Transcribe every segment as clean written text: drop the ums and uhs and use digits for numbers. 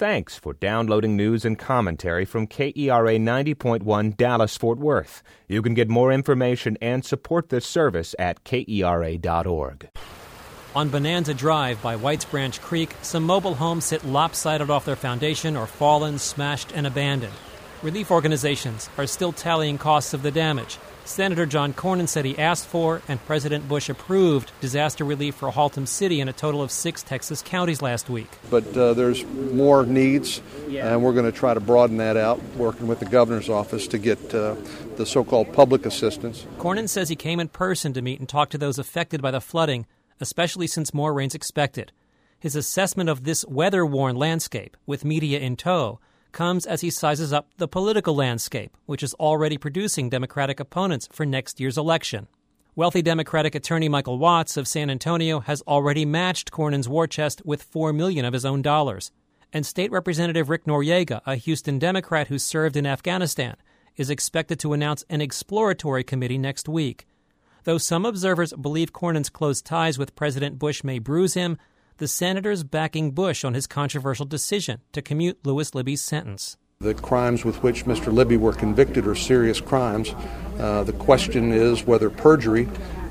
Thanks for downloading news and commentary from KERA 90.1 Dallas-Fort Worth. You can get more information and support this service at KERA.org. On Bonanza Drive by Whites Branch Creek, some mobile homes sit lopsided off their foundation or fallen, smashed, and abandoned. Relief organizations are still tallying costs of the damage. Senator John Cornyn said he asked for and President Bush approved disaster relief for Haltom City in a total of 6 Texas counties last week. But there's more needs, and we're going to try to broaden that out, working with the governor's office to get the so-called public assistance. Cornyn says he came in person to meet and talk to those affected by the flooding, especially since more rain's expected. His assessment of this weather-worn landscape, with media in tow, comes as he sizes up the political landscape, which is already producing Democratic opponents for next year's election. Wealthy Democratic attorney Michael Watts of San Antonio has already matched Cornyn's war chest with $4 million of his own dollars. And State Representative Rick Noriega, a Houston Democrat who served in Afghanistan, is expected to announce an exploratory committee next week. Though some observers believe Cornyn's close ties with President Bush may bruise him, the senator's backing Bush on his controversial decision to commute Louis Libby's sentence. The crimes with which Mr. Libby were convicted are serious crimes. The question is whether perjury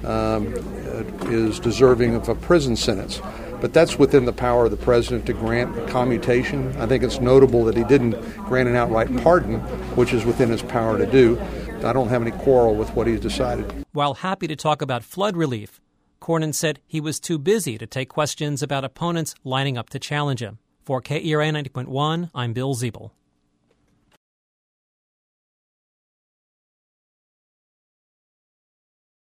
is deserving of a prison sentence. But that's within the power of the president to grant a commutation. I think it's notable that he didn't grant an outright pardon, which is within his power to do. I don't have any quarrel with what he's decided. While happy to talk about flood relief, Cornyn said he was too busy to take questions about opponents lining up to challenge him. For KERA 90.1, I'm Bill Ziebel.